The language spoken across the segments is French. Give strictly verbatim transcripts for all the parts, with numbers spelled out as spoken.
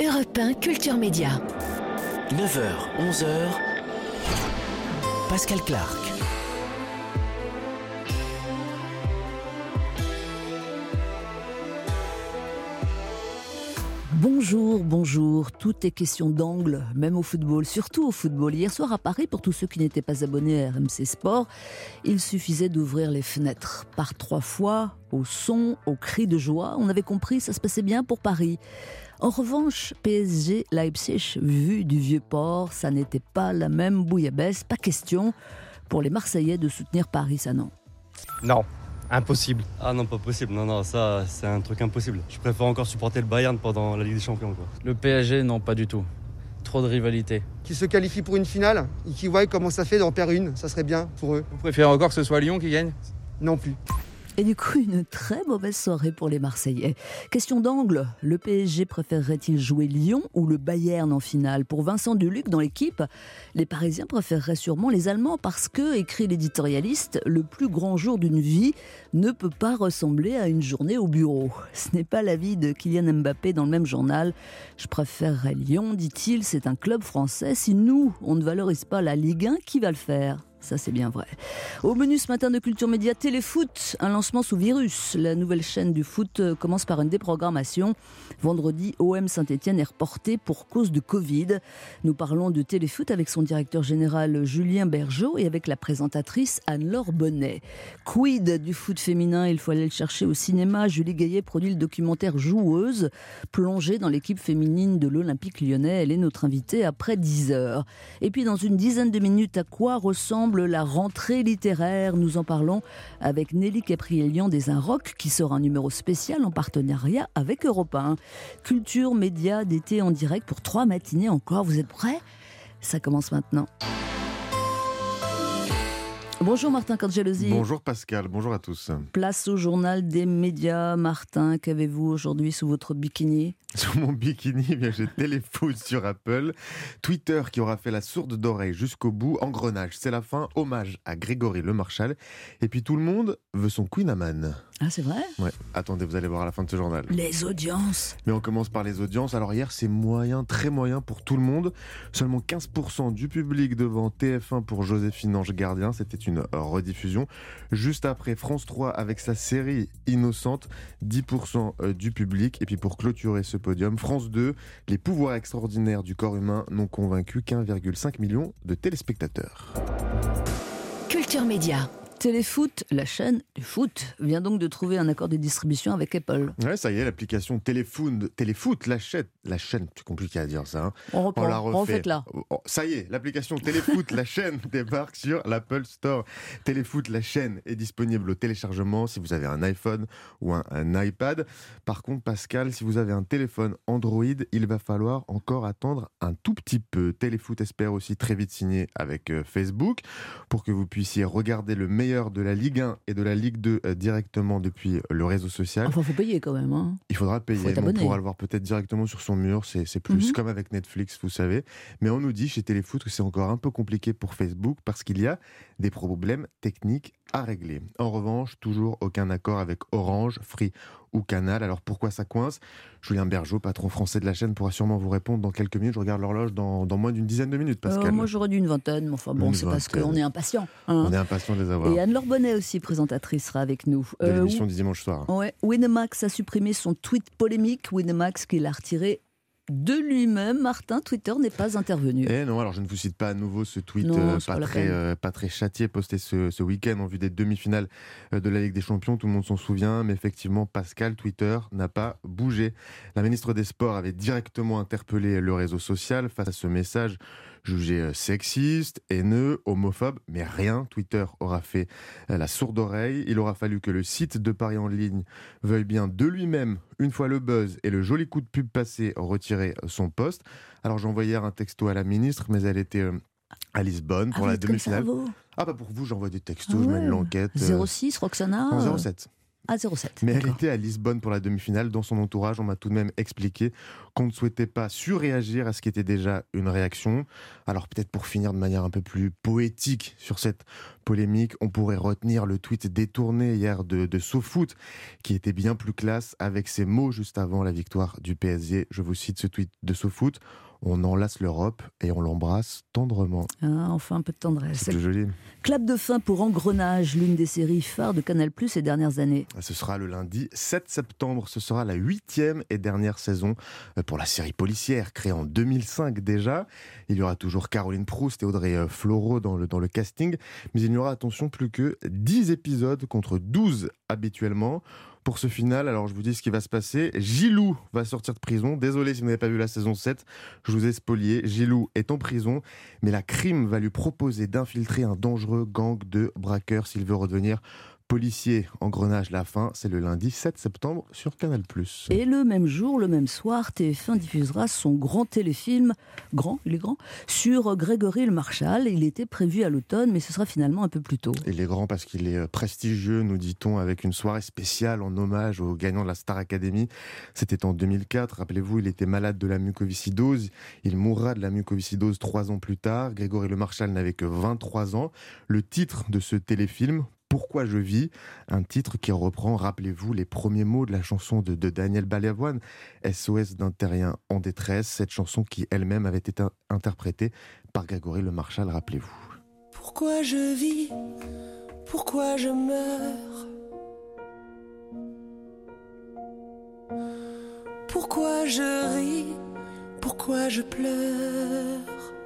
Europe un Culture Média. neuf heures, onze heures, Pascal Clark. Bonjour, bonjour. Tout est question d'angle, même au football, surtout au football. Hier soir à Paris, pour tous ceux qui n'étaient pas abonnés à R M C Sport, il suffisait d'ouvrir les fenêtres. Par trois fois, au son, au cri de joie, on avait compris, ça se passait bien pour Paris. En revanche, P S G Leipzig, vu du Vieux-Port, ça n'était pas la même bouillabaisse. Pas question pour les Marseillais de soutenir Paris, ça non. Non. Impossible. Ah non, pas possible. Non, non, ça, c'est un truc impossible. Je préfère encore supporter le Bayern pendant la Ligue des Champions, quoi. Le P S G, non, pas du tout. Trop de rivalité. Qui se qualifie pour une finale et qui voient comment ça fait d'en perdre une, ça serait bien pour eux. Vous préférez encore que ce soit Lyon qui gagne ? Non plus. Et du coup, une très mauvaise soirée pour les Marseillais. Question d'angle, le P S G préférerait-il jouer Lyon ou le Bayern en finale ? Pour Vincent Deluc, dans l'équipe, les Parisiens préféreraient sûrement les Allemands parce que, écrit l'éditorialiste, le plus grand jour d'une vie ne peut pas ressembler à une journée au bureau. Ce n'est pas l'avis de Kylian Mbappé dans le même journal. Je préférerais Lyon, dit-il, c'est un club français. Si nous, on ne valorise pas la Ligue un, qui va le faire ? Ça, c'est bien vrai. Au menu ce matin de Culture Média, Téléfoot, un lancement sous virus. La nouvelle chaîne du foot commence par une déprogrammation. Vendredi, O M Saint-Etienne est reporté pour cause de Covid. Nous parlons de Téléfoot avec son directeur général Julien Bergeau et avec la présentatrice Anne-Laure Bonnet. Quid du foot féminin ? Il faut aller le chercher au cinéma. Julie Gaillet produit le documentaire Joueuse, plongée dans l'équipe féminine de l'Olympique Lyonnais. Elle est notre invitée après dix heures. Et puis dans une dizaine de minutes, à quoi ressemble la rentrée littéraire? Nous en parlons avec Nelly Caprielian des Inrocks qui sort un numéro spécial en partenariat avec Europe un. Culture, médias, d'été en direct pour trois matinées encore. Vous êtes prêts ? Ça commence maintenant. Bonjour Martin Cangelosi. Bonjour Pascal, bonjour à tous. Place au journal des médias. Martin, qu'avez-vous aujourd'hui sous votre bikini ? Sur mon bikini, eh bien, j'ai Téléfoot sur Apple. Twitter qui aura fait la sourde d'oreille jusqu'au bout. Engrenage, c'est la fin. Hommage à Grégory Le Marchal. Et puis tout le monde veut son Queen Amman. Ah, c'est vrai ? Ouais, attendez, vous allez voir à la fin de ce journal. Les audiences. Mais on commence par les audiences. Alors hier, c'est moyen, très moyen pour tout le monde. Seulement quinze pour cent du public devant T F un pour Joséphine Ange Gardien. C'était une rediffusion. Juste après, France trois avec sa série Innocente. dix pour cent du public. Et puis pour clôturer ce podium, France deux, les pouvoirs extraordinaires du corps humain n'ont convaincu qu'un virgule cinq million de téléspectateurs. Culture Média. Téléfoot, la chaîne du foot, vient donc de trouver un accord de distribution avec Apple. Ouais, ça y est, l'application Téléfoot, Téléfoot la chaîne, la chaîne, c'est compliqué à dire ça. Hein. On reprend, on la refait. On refait là. Oh, ça y est, l'application Téléfoot, la chaîne débarque sur l'Apple Store. Téléfoot, la chaîne est disponible au téléchargement si vous avez un iPhone ou un, un iPad. Par contre, Pascal, si vous avez un téléphone Android, il va falloir encore attendre un tout petit peu. Téléfoot espère aussi très vite signer avec euh, Facebook pour que vous puissiez regarder le meilleur de la Ligue un et de la Ligue deux euh, directement depuis le réseau social. Enfin, il faut payer quand même. Hein. Il faudra payer, mais on pourra le voir peut-être directement sur son mur, c'est, c'est plus mm-hmm. comme avec Netflix, vous savez. Mais on nous dit chez Téléfoot que c'est encore un peu compliqué pour Facebook parce qu'il y a des problèmes techniques à régler. En revanche, toujours aucun accord avec Orange, Free ou Canal. Alors pourquoi ça coince ? Julien Bergeau, patron français de la chaîne, pourra sûrement vous répondre dans quelques minutes. Je regarde l'horloge dans, dans moins d'une dizaine de minutes, Pascal. Euh, moi j'aurais dit une vingtaine, mais enfin bon, une c'est vingtaine. Parce qu'on est impatient. Hein. On est impatient de les avoir. Et Anne-Laure Bonnet aussi, présentatrice, sera avec nous. De euh, l'émission du dimanche soir. Ouais, Winamax a supprimé son tweet polémique. Winamax qui l'a retiré de lui-même. Martin, Twitter n'est pas intervenu. Eh non, alors je ne vous cite pas à nouveau ce tweet non, euh, pas, très, euh, pas très châtié posté ce, ce week-end en vue des demi-finales de la Ligue des Champions. Tout le monde s'en souvient, mais effectivement, Pascal, Twitter n'a pas bougé. La ministre des Sports avait directement interpellé le réseau social face à ce message jugé sexiste, haineux, homophobe, mais rien. Twitter aura fait la sourde oreille. Il aura fallu que le site de Paris en ligne veuille bien de lui-même, une fois le buzz et le joli coup de pub passé, retirer son post. Alors j'ai envoyé un texto à la ministre, mais elle était à Lisbonne pour ah, la demi-finale. Ça, ah bah pour vous, j'envoie des textos, ah je ouais. mène l'enquête. zéro six, Roxana Non, zéro sept. à zéro sept. Mais D'accord. elle était à Lisbonne pour la demi-finale. Dans son entourage, on m'a tout de même expliqué qu'on ne souhaitait pas surréagir à ce qui était déjà une réaction. Alors peut-être pour finir de manière un peu plus poétique sur cette polémique, on pourrait retenir le tweet détourné hier de, de SoFoot, qui était bien plus classe avec ces mots juste avant la victoire du P S G. Je vous cite ce tweet de SoFoot. On enlace l'Europe et on l'embrasse tendrement. Ah, enfin un peu de tendresse. C'est tout joli. Clap de fin pour Engrenage, l'une des séries phares de Canal+ ces dernières années. Ce sera le lundi sept septembre. Ce sera la huitième et dernière saison pour la série policière, créée en deux mille cinq déjà. Il y aura toujours Caroline Proust et Audrey Fleurot dans le, dans le casting. Mais il n'y aura, attention, plus que dix épisodes contre douze habituellement. Pour ce final, alors je vous dis ce qui va se passer. Gilou va sortir de prison. Désolé si vous n'avez pas vu la saison sept, je vous ai spolié. Gilou est en prison, mais la crime va lui proposer d'infiltrer un dangereux gang de braqueurs s'il veut redevenir policier. Engrenage, la fin, c'est le lundi sept septembre sur Canal+. Et le même jour, le même soir, T F un diffusera son grand téléfilm, grand, il est grand, sur Grégory Le Marchal. Il était prévu à l'automne, mais ce sera finalement un peu plus tôt. Il est grand parce qu'il est prestigieux, nous dit-on, avec une soirée spéciale en hommage au gagnant de la Star Academy. C'était en deux mille quatre, rappelez-vous, il était malade de la mucoviscidose. Il mourra de la mucoviscidose trois ans plus tard. Grégory Le Marchal n'avait que vingt-trois ans. Le titre de ce téléfilm, Pourquoi je vis, un titre qui reprend, rappelez-vous, les premiers mots de la chanson de, de Daniel Balavoine, S O S d'un terrien en détresse, cette chanson qui elle-même avait été interprétée par Grégory Le Marchal, rappelez-vous. Pourquoi je vis, pourquoi je meurs, pourquoi je ris, pourquoi je pleure.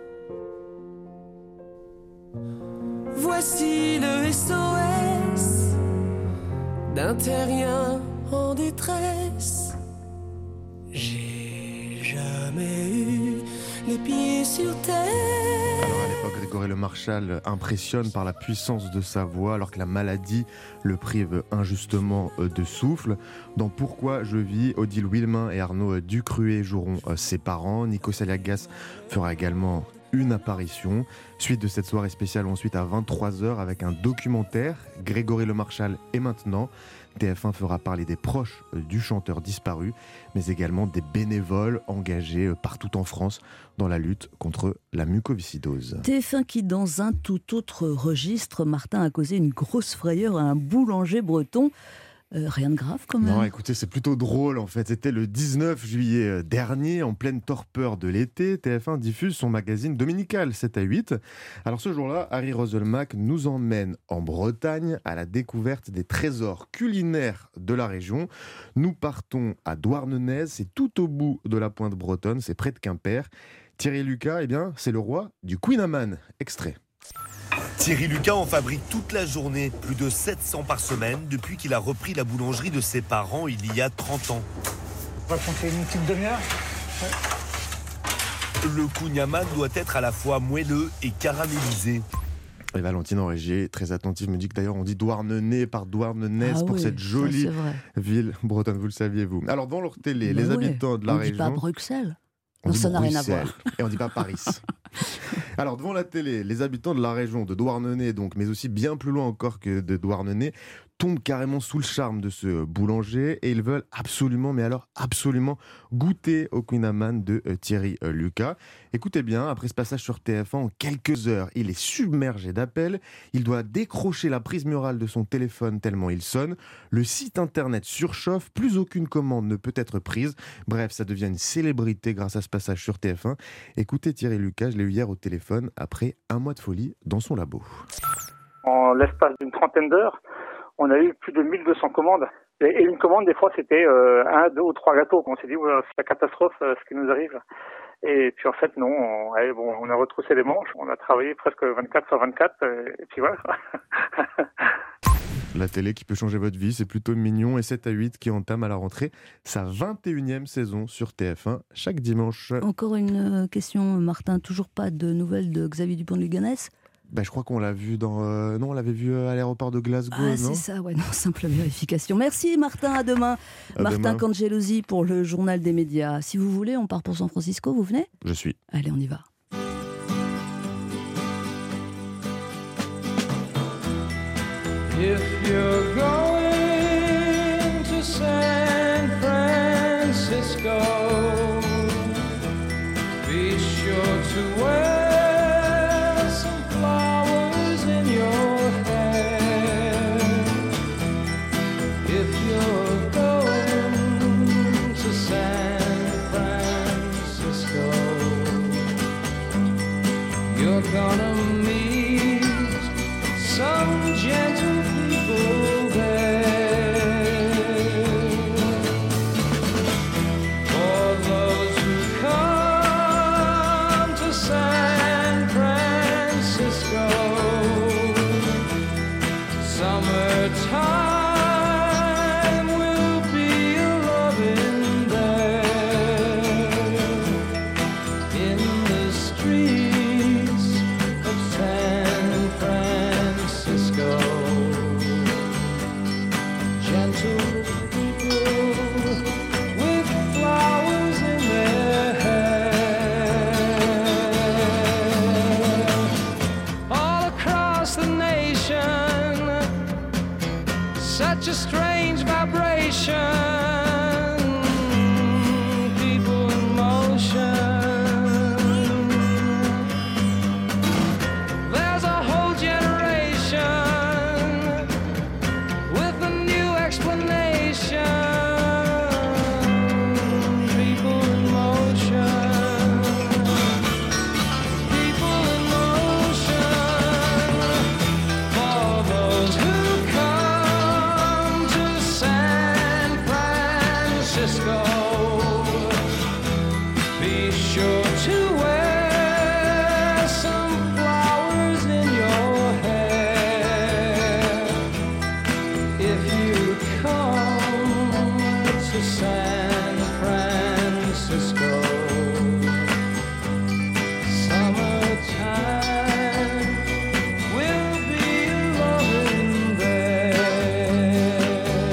Voici le S O S d'un terrien en détresse. J'ai jamais eu les pieds sur terre. Alors à l'époque, Grégory Le Marchal impressionne par la puissance de sa voix alors que la maladie le prive injustement de souffle. Dans Pourquoi je vis, Odile Wilmin et Arnaud Ducruet joueront ses parents. Nico Saliagas fera également une apparition. Suite de cette soirée spéciale ensuite à vingt-trois heures avec un documentaire, Grégory Le Marchal est maintenant. T F un fera parler des proches du chanteur disparu, mais également des bénévoles engagés partout en France dans la lutte contre la mucoviscidose. T F un qui, dans un tout autre registre, Martin, a causé une grosse frayeur à un boulanger breton. Euh, rien de grave quand même. Non, écoutez, c'est plutôt drôle en fait. C'était le dix-neuf juillet dernier, en pleine torpeur de l'été. T F un diffuse son magazine dominical sept à huit. Alors ce jour-là, Harry Roselmack nous emmène en Bretagne à la découverte des trésors culinaires de la région. Nous partons à Douarnenez, c'est tout au bout de la pointe bretonne, c'est près de Quimper. Thierry Lucas, eh bien, c'est le roi du Queen Amman. Extrait. Thierry Lucas en fabrique toute la journée, plus de sept cents par semaine, depuis qu'il a repris la boulangerie de ses parents il y a trente ans. On va compter une petite demi-heure. Ouais. Le Kouniaman doit être à la fois moelleux et caramélisé. Et Valentine Enrégier, très attentive, me dit que d'ailleurs on dit Douarnenez par Douarnenez ah pour oui, cette jolie ville bretonne, vous le saviez vous. Alors dans leur télé, bah les ouais. habitants de la on région... On dit pas Bruxelles. On non, ça n'a rien à voir. Et on dit pas Paris. Alors devant la télé, les habitants de la région de Douarnenez, donc, mais aussi bien plus loin encore que de Douarnenez, tombent carrément sous le charme de ce boulanger et ils veulent absolument, mais alors absolument, goûter au Queen Amman de euh, Thierry euh, Lucas. Écoutez bien, après ce passage sur T F un, en quelques heures, il est submergé d'appels. Il doit décrocher la prise murale de son téléphone tellement il sonne. Le site internet surchauffe, plus aucune commande ne peut être prise. Bref, ça devient une célébrité grâce à ce passage sur T F un. Écoutez Thierry Lucas, je l'ai eu hier au téléphone après un mois de folie dans son labo. En l'espace d'une trentaine d'heures, on a eu plus de mille deux cents commandes. Et une commande, des fois, c'était euh, un, deux ou trois gâteaux. On s'est dit, ouais, c'est la catastrophe euh, ce qui nous arrive. Et puis en fait, non, on, allez, bon, on a retroussé les manches. On a travaillé presque vingt-quatre sur vingt-quatre. Euh, et puis voilà. La télé qui peut changer votre vie, c'est plutôt mignon. Et sept à huit qui entame à la rentrée sa vingt et unième saison sur T F un chaque dimanche. Encore une question, Martin. Toujours pas de nouvelles de Xavier Dupont de Ligonnès ? Ben, je crois qu'on l'a vu dans. Euh, non, on l'avait vu à l'aéroport de Glasgow. Ah, non c'est ça, ouais, non, simple vérification. Merci Martin, à demain. À Martin demain. Cangelosi pour le journal des médias. Si vous voulez, on part pour San Francisco, vous venez ? Je suis. Allez, on y va. If you're going you're gonna meet some gentle people there. For those who come to San Francisco, summertime will be a loving there in the streets of San Francisco. Gentle people with flowers in their hair. All across the nation, such a strange vibration, people in motion. There's a whole generation with a new explanation. People in motion, people in motion. For those who come to San Francisco, be sure to wear some flowers in your hair. If you come to San Francisco, summertime will be loving there.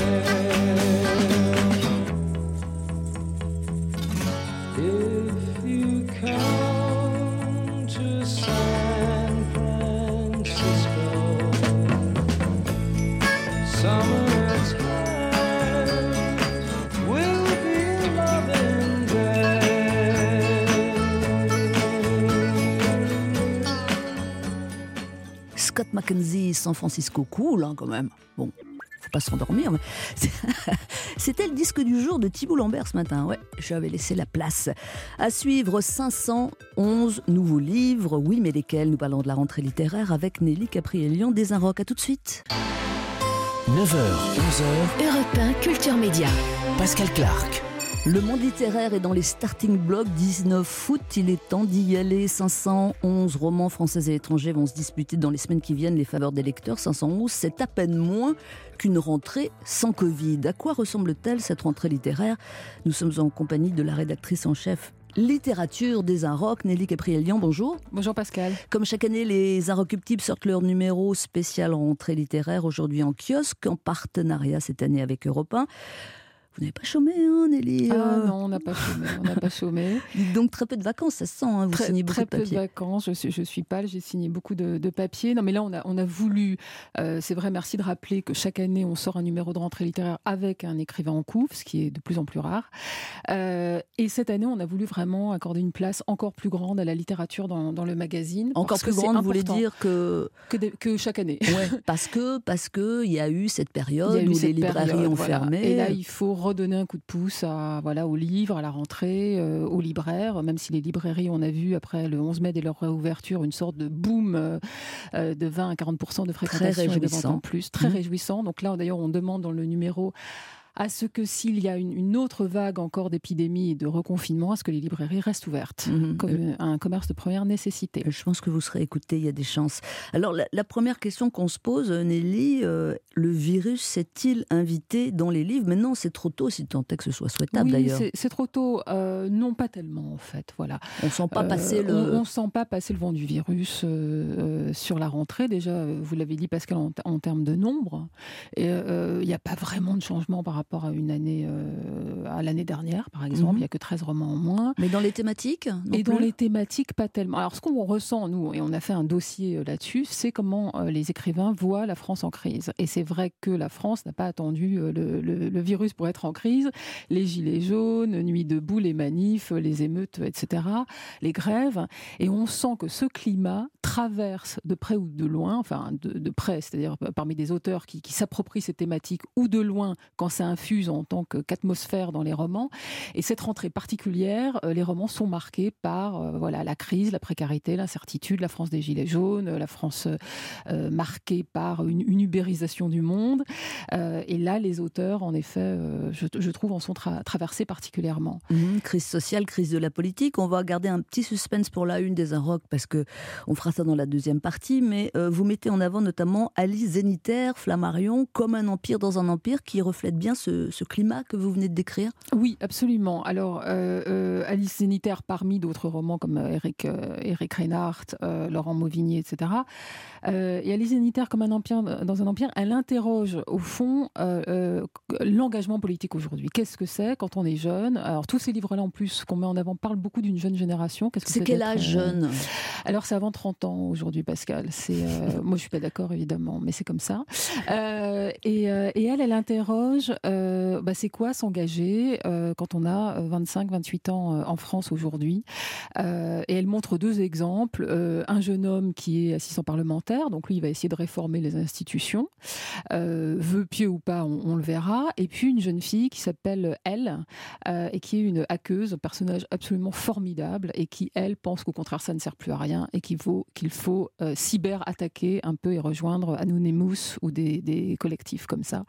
If you come to San Francisco, summertime will be loving there. Scott McKenzie, San Francisco, cool hein, quand même. Bon, faut pas s'endormir, mais c'était le disque du jour de Thibault Lambert ce matin. Ouais, j'avais laissé la place. À suivre, cinq cent onze nouveaux livres. Oui, mais lesquels? Nous parlons de la rentrée littéraire avec Nelly Caprielian des Inrocks. À tout de suite. neuf heures, onze heures, Europe un Culture Média. Pascal Clark. Le monde littéraire est dans les starting blocks. dix-neuf août, il est temps d'y aller. cinq cent onze romans français et étrangers vont se disputer dans les semaines qui viennent les faveurs des lecteurs. cinq cent onze, c'est à peine moins qu'une rentrée sans Covid. À quoi ressemble-t-elle cette rentrée littéraire? Nous sommes en compagnie de la rédactrice en chef littérature des Inrocks, Nelly Caprielian, bonjour. Bonjour Pascal. Comme chaque année, les Inrocuptibles sortent leur numéro spécial rentrée littéraire, aujourd'hui en kiosque, en partenariat cette année avec Europe un. Vous n'avez pas chômé, hein, Nelly? Ah euh... non, on n'a pas chômé, on n'a pas chômé. Donc très peu de vacances, ça se sent, hein, vous très, signez beaucoup très de papiers. Très peu de vacances, je suis, je suis pâle, j'ai signé beaucoup de, de papiers. Non mais là, on a, on a voulu, euh, c'est vrai, merci de rappeler que chaque année, on sort un numéro de rentrée littéraire avec un écrivain en couve, ce qui est de plus en plus rare. Euh, et cette année, on a voulu vraiment accorder une place encore plus grande à la littérature dans, dans le magazine. Encore plus grande, vous voulez dire que... Que, de, que chaque année. Ouais, parce que parce que il y a eu cette période eu où cette les librairies période, ont voilà. fermé. Et là, il faut redonner un coup de pouce à, voilà, aux livres, à la rentrée, euh, aux libraires, même si les librairies, on a vu après le onze mai dès leur réouverture une sorte de boom euh, de vingt à quarante pour cent de fréquentation et de ventes en plus, très mmh. réjouissant. Donc là, d'ailleurs, on demande dans le numéro à ce que s'il y a une, une autre vague encore d'épidémie et de reconfinement, à ce que les librairies restent ouvertes, mmh. comme euh, un commerce de première nécessité. Je pense que vous serez écoutés, il y a des chances. Alors, la, la première question qu'on se pose, Nelly, euh, le virus s'est-il invité dans les livres? Maintenant, c'est trop tôt, si tant est que ce soit souhaitable, oui, d'ailleurs. C'est, c'est trop tôt. Euh, non, pas tellement, en fait. Voilà. On ne sent pas passer euh, le... On ne sent pas passer le vent du virus euh, euh, sur la rentrée. Déjà, vous l'avez dit, Pascal, en, en termes de nombre. Il euh, n'y a pas vraiment de changement par rapport à une année Euh, à l'année dernière, par exemple. Il mmh. n'y a que treize romans en moins. Mais dans les thématiques non Et plus. dans les thématiques, pas tellement. Alors, ce qu'on ressent, nous, et on a fait un dossier là-dessus, c'est comment euh, les écrivains voient la France en crise. Et c'est vrai que la France n'a pas attendu euh, le, le, le virus pour être en crise. Les gilets jaunes, Nuit debout, les manifs, les émeutes, et cetera, les grèves. Et on sent que ce climat traverse de près ou de loin, enfin de, de près, c'est-à-dire parmi des auteurs qui, qui s'approprient ces thématiques, ou de loin quand c'est un infuse en tant qu'atmosphère dans les romans. Et cette rentrée particulière, euh, les romans sont marqués par euh, voilà, la crise, la précarité, l'incertitude, la France des Gilets jaunes, la France euh, marquée par une, une ubérisation du monde. Euh, et là, les auteurs, en effet, euh, je, je trouve, en sont tra- traversés particulièrement. Mmh, crise sociale, crise de la politique. On va garder un petit suspense pour la une des Inrocks parce que on fera ça dans la deuxième partie. Mais euh, vous mettez en avant notamment Alice Zénitaire, Flammarion, comme un empire dans un empire, qui reflète bien ce, ce climat que vous venez de décrire. Oui, absolument. Alors, euh, euh, Alice Zénitaire, parmi d'autres romans comme Éric euh, Éric Reinhardt, euh, Laurent Mauvigny, et cetera. Euh, et Alice Zénitaire, comme un empire dans un empire, elle interroge au fond euh, euh, l'engagement politique aujourd'hui. Qu'est-ce que c'est quand on est jeune? Alors, tous ces livres-là, en plus, qu'on met en avant, parlent beaucoup d'une jeune génération. Qu'est-ce que c'est, c'est quel âge euh... jeune? Alors, c'est avant trente ans aujourd'hui, Pascal. C'est, euh, moi, je suis pas d'accord, évidemment, mais c'est comme ça. Euh, et, euh, et elle, elle interroge, euh, bah, c'est quoi s'engager euh, quand on a vingt-cinq, vingt-huit ans euh, en France aujourd'hui. Euh, et elle montre deux exemples. Euh, un jeune homme qui est assistant parlementaire, donc lui, il va essayer de réformer les institutions. Euh, veut pieux ou pas, on, on le verra. Et puis une jeune fille qui s'appelle Elle, euh, et qui est une hackeuse, un personnage absolument formidable, et qui, elle, pense qu'au contraire, ça ne sert plus à rien, et qu'il faut, qu'il faut euh, cyber-attaquer un peu et rejoindre Anonymous ou des, des collectifs comme ça,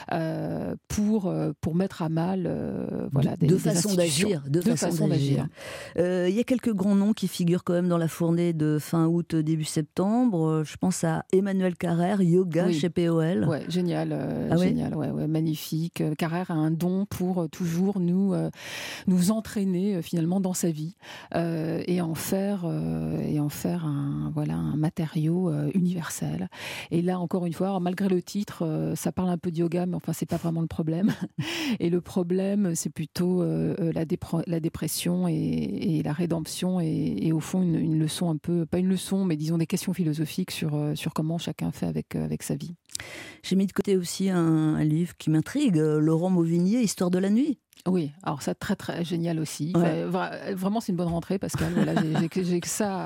euh, pour, euh, pour mettre à mal euh, voilà, des, deux des façons d'agir. Deux, deux façons, façons d'agir. Il euh, y a quelques grands noms qui figurent quand même dans la fournée de fin août, début septembre. Je pense à Emmanuel Carrère, Yoga oui. chez P O L. Ouais, génial, euh, ah génial, ouais, ouais, magnifique. Carrère a un don pour euh, toujours nous, euh, nous entraîner euh, finalement dans sa vie euh, et en faire, euh, et en faire un, voilà, un matériau euh, universel. Et là, encore une fois, alors, malgré le titre, euh, ça parle un peu de yoga, mais enfin, c'est pas vraiment le problème. Et le problème, c'est plutôt euh, la, dépre- la dépression et, et la rédemption et, et au fond, une, une leçon un peu, pas une leçon, mais disons des questions philosophiques sur, euh, sur comment chacun fait avec, euh, avec sa vie. J'ai mis de côté aussi un, un livre qui m'intrigue, Laurent Mauvigny, Histoire de la nuit. Oui, alors ça très très génial aussi. Ouais. Enfin, vraiment, c'est une bonne rentrée parce que voilà, j'ai, j'ai, j'ai que ça à,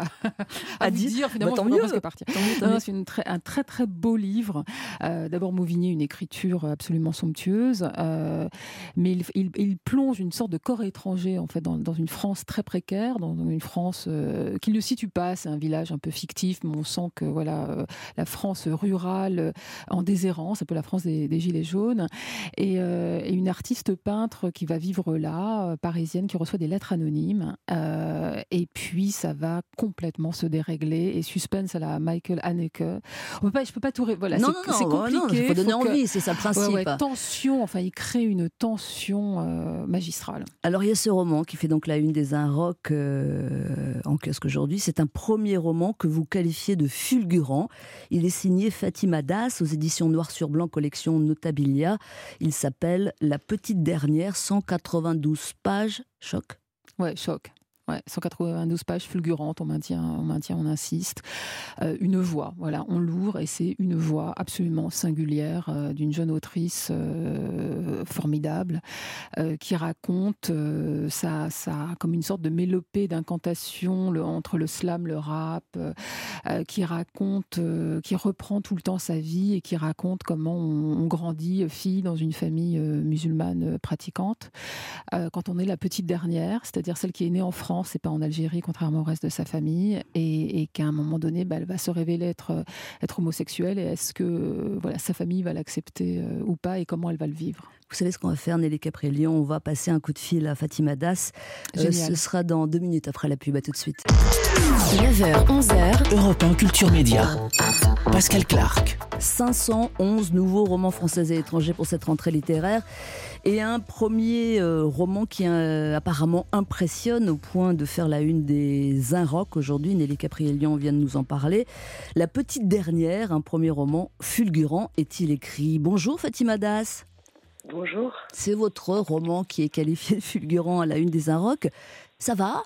à vous dire. Finalement, bah, je tant peux mieux. presque partir. Tant mieux, tant non, mieux. c'est une très, un très très beau livre. Euh, d'abord, Mauvigny, une écriture absolument somptueuse, euh, mais il, il, il plonge une sorte de corps étranger en fait dans, dans une France très précaire, dans une France euh, qui ne situe pas. C'est un village un peu fictif, mais on sent que voilà, euh, la France rurale euh, en déshérence, un peu la France des, des Gilets jaunes, et, euh, et une artiste peintre qui va vivre là. Parisienne qui reçoit des lettres anonymes euh, et puis ça va complètement se dérégler et suspense à la Michael Haneke. On peut pas, je peux pas tout ré... voilà, non, c'est, non, c'est compliqué. Il faut donner faut envie, que... c'est ça le principe. Ouais, ouais, tension, enfin il crée une tension euh, magistrale. Alors il y a ce roman qui fait donc la une des Inrocks euh, en kiosque aujourd'hui. C'est un premier roman que vous qualifiez de fulgurant. Il est signé Fatima Das aux éditions Noir sur Blanc, collection Notabilia. Il s'appelle La Petite Dernière, cent quatre-vingt-douze pages, choc. Ouais, choc. Ouais, cent quatre-vingt-douze pages fulgurantes, on maintient, on maintient, on insiste. Euh, une voix, voilà, on l'ouvre et c'est une voix absolument singulière euh, d'une jeune autrice euh, formidable euh, qui raconte euh, ça, ça comme une sorte de mélopée d'incantation le, entre le slam, le rap, euh, qui raconte, euh, qui reprend tout le temps sa vie et qui raconte comment on, on grandit fille dans une famille euh, musulmane pratiquante. Euh, quand on est la petite dernière, c'est-à-dire celle qui est née en France, c'est pas en Algérie, contrairement au reste de sa famille, et, et qu'à un moment donné, bah, elle va se révéler être, être homosexuelle, et est-ce que voilà, sa famille va l'accepter euh, ou pas, et comment elle va le vivre. Vous savez ce qu'on va faire, Nelly Caprelion? On va passer un coup de fil à Fatima Das. Euh, ce sera dans deux minutes après la pub. À tout de suite. neuf heures, onze heures. Europe un Culture Média. Pascal Clark. cinq cent onze nouveaux romans français et étrangers pour cette rentrée littéraire. Et un premier euh, roman qui euh, apparemment impressionne au point de faire la une des Inrocks aujourd'hui. Nelly Caprelion vient de nous en parler. La Petite Dernière, un premier roman fulgurant, est-il écrit? Bonjour Fatima Das. Bonjour. C'est votre roman qui est qualifié de fulgurant à la une des Inrocks. Ça va?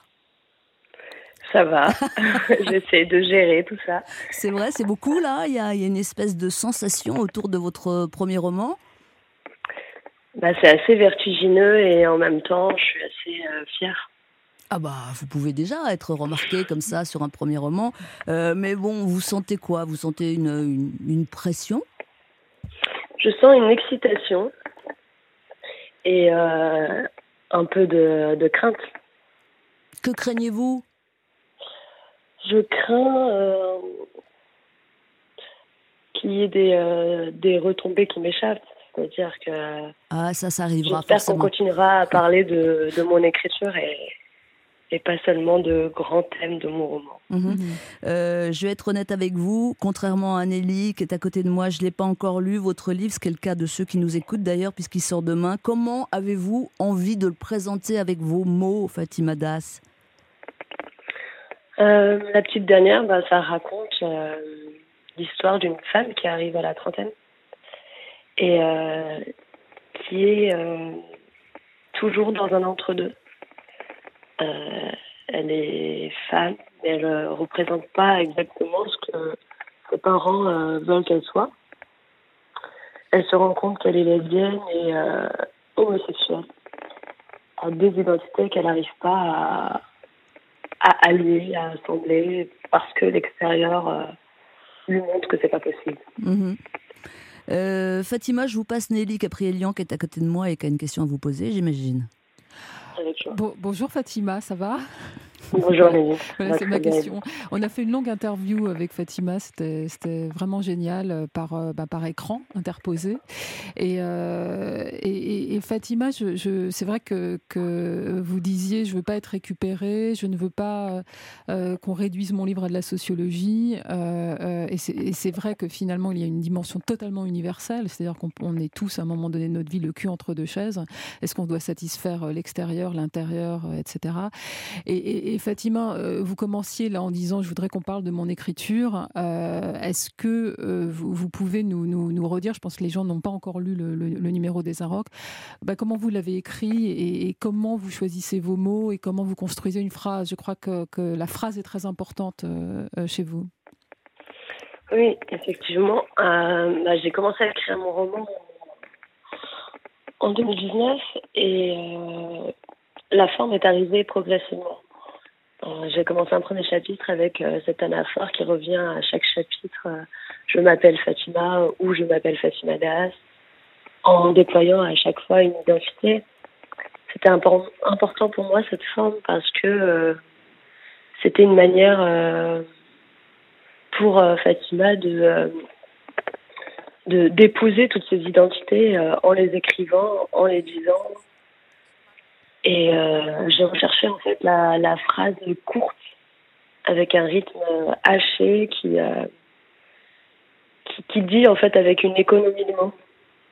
Ça va. J'essaie de gérer tout ça. C'est vrai, c'est beaucoup là. Il y a, il y a une espèce de sensation autour de votre premier roman. Bah, c'est assez vertigineux et en même temps, je suis assez euh, fière. Ah bah, vous pouvez déjà être remarqué comme ça sur un premier roman. Euh, mais bon, vous sentez quoi? Vous sentez une, une, une pression? Je sens une excitation. et euh, un peu de, de crainte. Que craignez-vous ? Je crains euh, qu'il y ait des, euh, des retombées qui m'échappent. C'est-à-dire que ah, ça, ça arrivera j'espère forcément. qu'on continuera à parler de, de mon écriture et, et pas seulement de grands thèmes de mon roman. Mmh. Mmh. Euh, je vais être honnête avec vous, contrairement à Nelly qui est à côté de moi, je ne l'ai pas encore lu, votre livre, ce qui est le cas de ceux qui nous écoutent d'ailleurs, puisqu'il sort demain. Comment avez-vous envie de le présenter avec vos mots, Fatima Das ? euh, La petite dernière, bah, ça raconte euh, l'histoire d'une femme qui arrive à la trentaine et euh, qui est euh, toujours dans un entre-deux. Euh, elle est femme, mais elle ne représente pas exactement ce que ses parents euh, veulent qu'elle soit. Elle se rend compte qu'elle est lesbienne et euh, homosexuelle. Elle a des identités qu'elle n'arrive pas à, à allier, à assembler, parce que l'extérieur euh, lui montre que c'est pas possible. Mmh. Euh, Fatima, je vous passe Nelly Caprielian qui est à côté de moi et qui a une question à vous poser, j'imagine. Bon, bonjour Fatima, ça va ? Bonjour Nelly. Voilà, c'est ma question. On a fait une longue interview avec Fatima, c'était, c'était vraiment génial par, bah, par écran interposé. Et, euh, et, et Fatima, je, je, c'est vrai que, que vous disiez je ne veux pas être récupérée, je ne veux pas euh, qu'on réduise mon livre à de la sociologie. Euh, et, c'est, et c'est vrai que finalement il y a une dimension totalement universelle, c'est-à-dire qu'on on est tous à un moment donné de notre vie le cul entre deux chaises. Est-ce qu'on doit satisfaire l'extérieur, l'intérieur, et cetera. Et, et, et Fatima, euh, vous commenciez là en disant je voudrais qu'on parle de mon écriture. Euh, est-ce que euh, vous, vous pouvez nous, nous, nous redire, je pense que les gens n'ont pas encore lu le, le, le numéro des Inrocks, bah, comment vous l'avez écrit et, et comment vous choisissez vos mots et comment vous construisez une phrase. Je crois que, que la phrase est très importante euh, chez vous. Oui, effectivement. Euh, bah, j'ai commencé à écrire mon roman en deux mille dix-neuf et euh, la forme est arrivée progressivement. Euh, j'ai commencé un premier chapitre avec euh, cette anaphore qui revient à chaque chapitre. Euh, je m'appelle Fatima ou je m'appelle Fatima Das, en déployant à chaque fois une identité. C'était impor- important pour moi cette forme parce que euh, c'était une manière euh, pour euh, Fatima de, euh, de d'épouser toutes ces identités euh, en les écrivant, en les disant. Et euh, j'ai recherché en fait la, la phrase courte avec un rythme haché qui, euh, qui qui dit en fait avec une économie de mots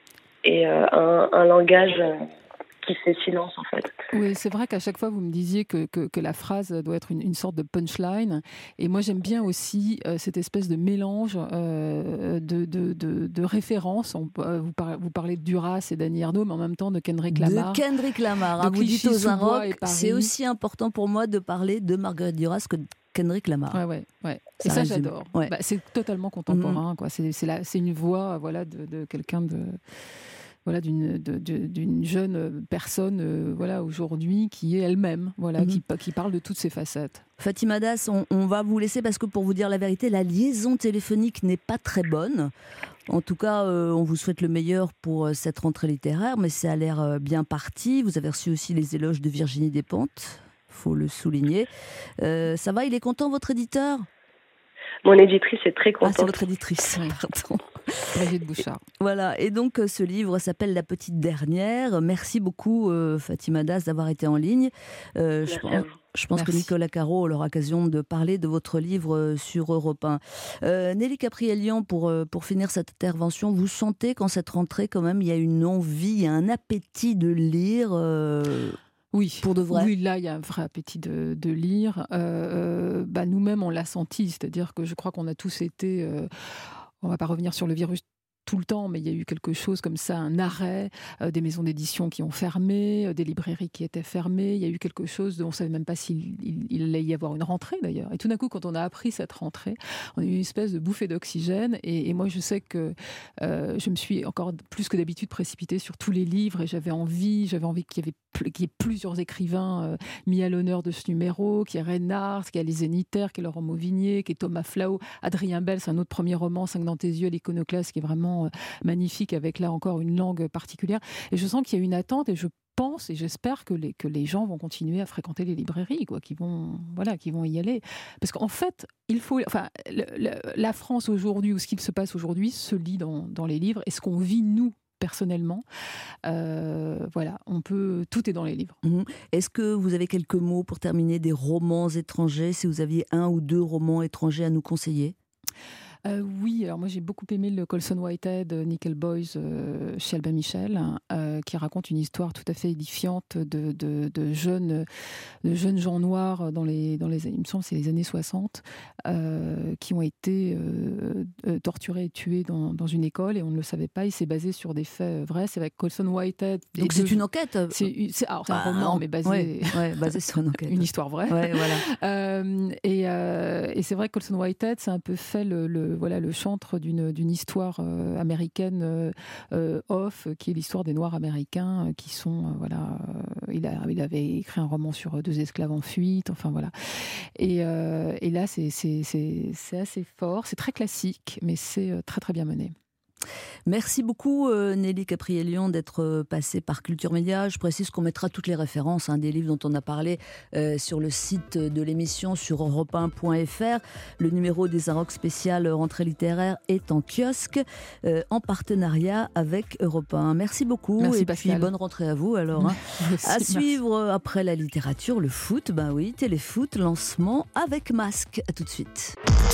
et euh, un, un langage qui fait silence en fait. Oui, c'est vrai qu'à chaque fois vous me disiez que, que, que la phrase doit être une, une sorte de punchline et moi j'aime bien aussi euh, cette espèce de mélange euh, de, de, de, de références. On, euh, vous, parlez, vous parlez de Duras et d'Annie Ernaux mais en même temps de Kendrick Lamar. De Kendrick Lamar, hein, vous dites aux Inrocks, c'est aussi important pour moi de parler de Marguerite Duras que de Kendrick Lamar. Ouais, ouais, ouais. Ça et ça résume. J'adore. Ouais. Bah, c'est totalement contemporain. Mm-hmm. Quoi. C'est, c'est, la, c'est une voix voilà, de, de quelqu'un de... Voilà, d'une, de, de, d'une jeune personne euh, voilà, aujourd'hui qui est elle-même, voilà, mm-hmm. qui, qui parle de toutes ses facettes. Fatima Das, on, on va vous laisser parce que pour vous dire la vérité, la liaison téléphonique n'est pas très bonne. En tout cas, euh, on vous souhaite le meilleur pour euh, cette rentrée littéraire, mais ça a l'air euh, bien parti. Vous avez reçu aussi les éloges de Virginie Despentes, il faut le souligner. Euh, ça va, il est content votre éditeur ? Mon éditrice est très contente. Ah, c'est votre éditrice, pardon. Brigitte Bouchard. Voilà, et donc ce livre s'appelle La Petite Dernière. Merci beaucoup euh, Fatima Das d'avoir été en ligne. Euh, je pense, je pense que Nicolas Caro aura l'occasion de parler de votre livre sur Europe un. Euh, Nelly Caprielian, pour, pour finir cette intervention, vous sentez qu'en cette rentrée, quand même, il y a une envie, un appétit de lire euh... Oui, pour de vrai. Oui, là, il y a un vrai appétit de, de lire. Euh, bah, nous-mêmes, on l'a senti, c'est-à-dire que je crois qu'on a tous été... Euh, on ne va pas revenir sur le virus tout le temps, mais il y a eu quelque chose comme ça, un arrêt, euh, des maisons d'édition qui ont fermé, euh, des librairies qui étaient fermées. Il y a eu quelque chose de, on ne savait même pas s'il il, il allait y avoir une rentrée d'ailleurs. Et tout d'un coup, quand on a appris cette rentrée, on a eu une espèce de bouffée d'oxygène. Et, et moi, je sais que euh, je me suis encore plus que d'habitude précipitée sur tous les livres et j'avais envie, j'avais envie qu'il y, avait, qu'il y ait plusieurs écrivains euh, mis à l'honneur de ce numéro, qu'il y ait Reynard, qu'il y ait Les Zénitaires, qu'il y ait Laurent Mauvigné, qu'il y ait Thomas Flau, Adrien Bell, c'est un autre premier roman, Cinq dans tes yeux, l'Iconoclaste, qui est vraiment absolument magnifique, avec là encore une langue particulière. Et je sens qu'il y a une attente, et je pense et j'espère que les, que les gens vont continuer à fréquenter les librairies, quoi, qui vont, voilà, qui vont y aller. Parce qu'en fait, il faut, enfin, le, le, la France aujourd'hui, ou ce qu'il se passe aujourd'hui, se lit dans, dans les livres, et ce qu'on vit, nous, personnellement, euh, voilà, on peut, tout est dans les livres. Mmh. Est-ce que vous avez quelques mots pour terminer des romans étrangers, si vous aviez un ou deux romans étrangers à nous conseiller? Euh, oui, alors moi j'ai beaucoup aimé le Colson Whitehead, Nickel Boys, euh, chez Albin Michel, euh, qui raconte une histoire tout à fait édifiante de, de, de, jeunes, de jeunes gens noirs dans les, dans les, il me semble c'est les années soixante, euh, qui ont été euh, euh, torturés et tués dans, dans une école, et on ne le savait pas. Il s'est basé sur des faits vrais. C'est avec Colson Whitehead. Donc c'est deux, une enquête. C'est, c'est, alors c'est bah, un roman, non, mais basé, ouais, ouais, basé sur une enquête. Une histoire vraie. Ouais, voilà. euh, et, euh, et c'est vrai que Colson Whitehead, c'est un peu fait le, le voilà, le chantre d'une, d'une histoire euh, américaine euh, euh, off, qui est l'histoire des Noirs américains euh, qui sont, euh, voilà, euh, il, a, il avait écrit un roman sur deux esclaves en fuite, enfin voilà. Et, euh, et là, c'est, c'est, c'est, c'est assez fort, c'est très classique, mais c'est euh, très très bien mené. Merci beaucoup euh, Nelly Caprielian d'être passée par Culture Média. Je précise qu'on mettra toutes les références hein, des livres dont on a parlé euh, sur le site de l'émission sur europe un point f r. Le numéro des Arocs spécial rentrée littéraire est en kiosque euh, en partenariat avec Europe un. Merci beaucoup. Merci, et Pascal. puis bonne rentrée à vous alors. Hein. Merci, à suivre merci. Après la littérature, le foot, bah oui, téléfoot, lancement avec masque. À tout de suite.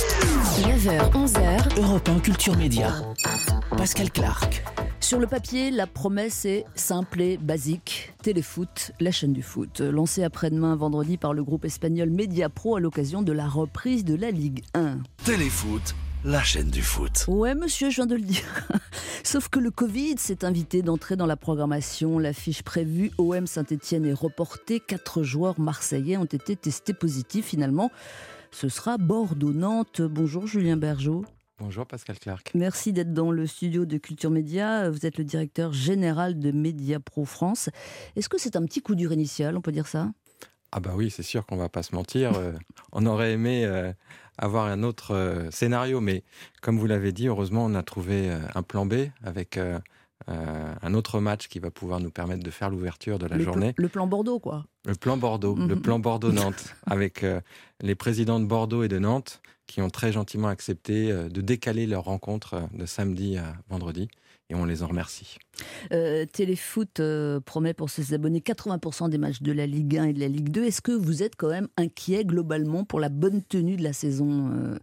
neuf heures onze heures. Europe un Culture Média. Pascal Clark. Sur le papier, la promesse est simple et basique. Téléfoot, la chaîne du foot. Lancée après-demain vendredi par le groupe espagnol Mediapro à l'occasion de la reprise de la Ligue un. Téléfoot, la chaîne du foot. Ouais, monsieur, je viens de le dire. Sauf que le Covid s'est invité d'entrer dans la programmation. L'affiche prévue O M Saint-Etienne est reportée. Quatre joueurs marseillais ont été testés positifs. Finalement, ce sera Bordeaux-Nantes. Bonjour Julien Bergeau. Bonjour Pascal Clark. Merci d'être dans le studio de Culture Média. Vous êtes le directeur général de Mediapro France. Est-ce que c'est un petit coup dur initial, on peut dire ça ? Ah bah oui, c'est sûr qu'on va pas se mentir. euh, on aurait aimé euh, avoir un autre euh, scénario, mais comme vous l'avez dit, heureusement on a trouvé euh, un plan B avec euh, euh, un autre match qui va pouvoir nous permettre de faire l'ouverture de la le journée. Pl- le plan Bordeaux, quoi. Le plan Bordeaux, mmh. le plan Bordeaux-Nantes, avec euh, les présidents de Bordeaux et de Nantes qui ont très gentiment accepté euh, de décaler leur rencontre euh, de samedi à vendredi, et on les en remercie. Euh, Téléfoot euh, promet pour ses abonnés quatre-vingts pour cent des matchs de la Ligue un et de la Ligue deux. Est-ce que vous êtes quand même inquiet globalement pour la bonne tenue de la saison ? euh,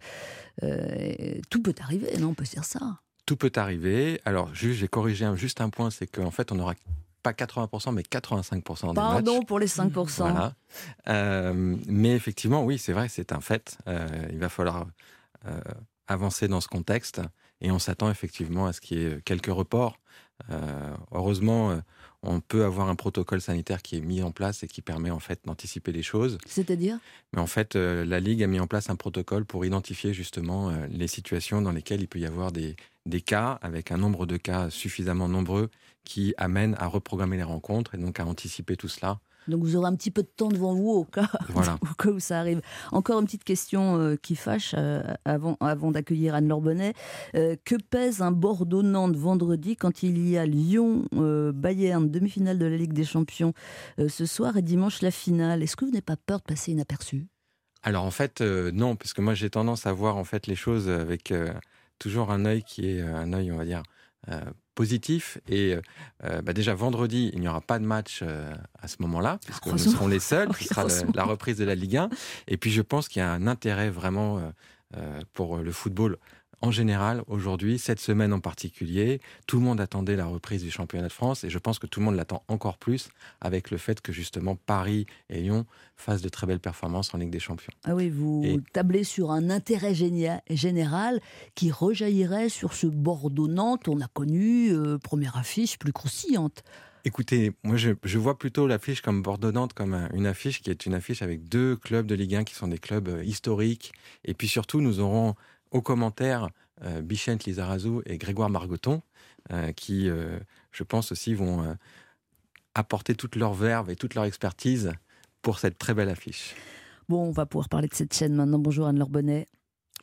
euh, Tout peut arriver, non ? On peut dire ça. Tout peut arriver. Alors, juste, j'ai corrigé un, juste un point, c'est qu'en fait, on aura pas quatre-vingts pour cent, mais quatre-vingt-cinq pour cent des Pardon matchs. Pardon pour les cinq pour cent. Voilà. Euh, mais effectivement, oui, c'est vrai, c'est un fait. Euh, il va falloir euh, avancer dans ce contexte, et on s'attend effectivement à ce qu'il y ait quelques reports. Euh, heureusement, euh, on peut avoir un protocole sanitaire qui est mis en place et qui permet en fait d'anticiper les choses. C'est-à-dire ? Mais en fait, euh, la Ligue a mis en place un protocole pour identifier justement euh, les situations dans lesquelles il peut y avoir des, des cas, avec un nombre de cas suffisamment nombreux qui amènent à reprogrammer les rencontres et donc à anticiper tout cela. Donc vous aurez un petit peu de temps devant vous au cas, voilà. au cas où ça arrive. Encore une petite question euh, qui fâche euh, avant, avant d'accueillir Anne Lorbonnet. Euh, que pèse un Bordeaux-Nantes vendredi quand il y a Lyon-Bayern, euh, demi-finale de la Ligue des Champions euh, ce soir, et dimanche la finale ? Est-ce que vous n'avez pas peur de passer inaperçu ? Alors en fait, euh, non, parce que moi j'ai tendance à voir en fait les choses avec euh, toujours un œil qui est euh, un œil, on va dire, euh, positif. Et euh, bah déjà vendredi, il n'y aura pas de match euh, à ce moment-là, puisque nous serons les seuls. Ce sera le, la reprise de la Ligue un. Et puis je pense qu'il y a un intérêt vraiment euh, euh, pour le football en général aujourd'hui, cette semaine en particulier. Tout le monde attendait la reprise du championnat de France, et je pense que tout le monde l'attend encore plus avec le fait que justement Paris et Lyon fassent de très belles performances en Ligue des Champions. Ah oui, vous et... tablez sur un intérêt génia- général qui rejaillirait sur ce Bordeaux-Nantes. On a connu euh, première affiche plus croustillante. Écoutez, moi je, je vois plutôt l'affiche comme Bordeaux-Nantes comme un, une affiche qui est une affiche avec deux clubs de Ligue un qui sont des clubs euh, historiques. Et puis surtout, nous aurons aux commentaires euh, Bichent Lizarazu et Grégoire Margoton, euh, qui, euh, je pense aussi, vont euh, apporter toute leur verve et toute leur expertise pour cette très belle affiche. Bon, on va pouvoir parler de cette chaîne maintenant. Bonjour Anne Lorbonnet.